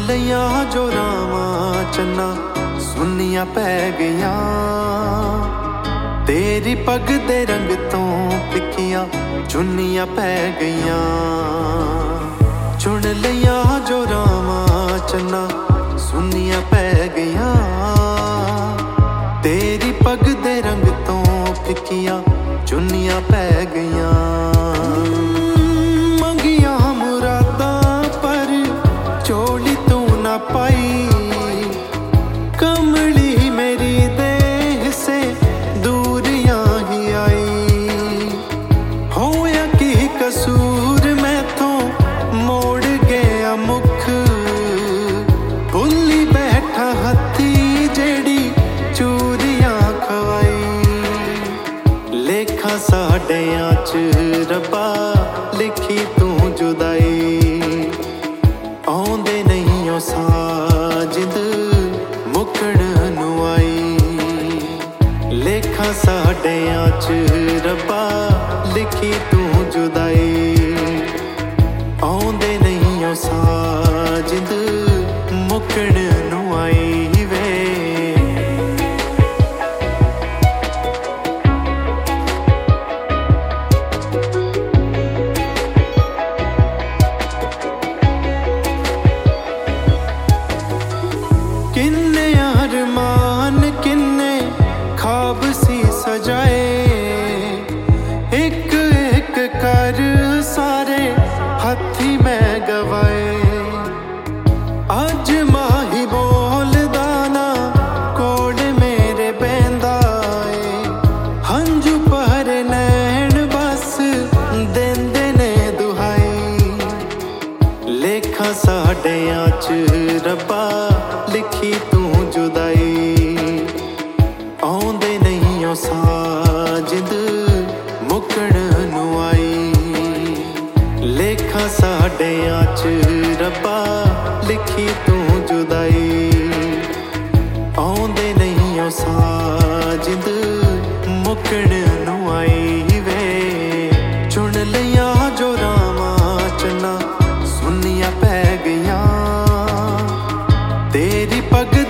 लिया जो रामा चन्ना सुनिया पै गईया तेरी पग दे रंग तो फिकिया चुनिया पै गईया। चुन लिया जो रामा चन्ना सुनिया पै गईया तेरी पग दे रंग तो फिकिया चुनिया पै गईया। मंगिया मुरादा पर चोली तू ना पाई कमली मेरी देह से दूरियां ही आई। होया की कसूर मैं तो मोड़ गया मुख भुल्ली बैठा हथी जेड़ी चूरियां खवाई। लेखा साडियां च रब्बा लिखी तू जुदाई आउंदे नहीं ओ साजिद मुकण नू आई। लेखा साडियां च रब्बा लिखी तू जुदाई आउंदे नहीं ओ साजिद मुकण नू आई वे। किन्ने अरमान किन्ने ख्वाब सी सजाए एक एक कर सारे हथी मैं गवाए। अज माही बोलदा ना कोड़ मेरे बेंदा हंजू पर नैन बस देंदे ने दुहाई। लेखा साडियां च रब्बा लिखी तू जुदाई आउंदे नहीं ओ साजिद मुकण नू आई। लेखा साडियां च रब्बा लिखी तू जुदाई आउंदे नहीं ओ साजिद मुकण नू आई वे। चुन लिया जो रामा चन्ना सुनिया पै गईया तेरी पग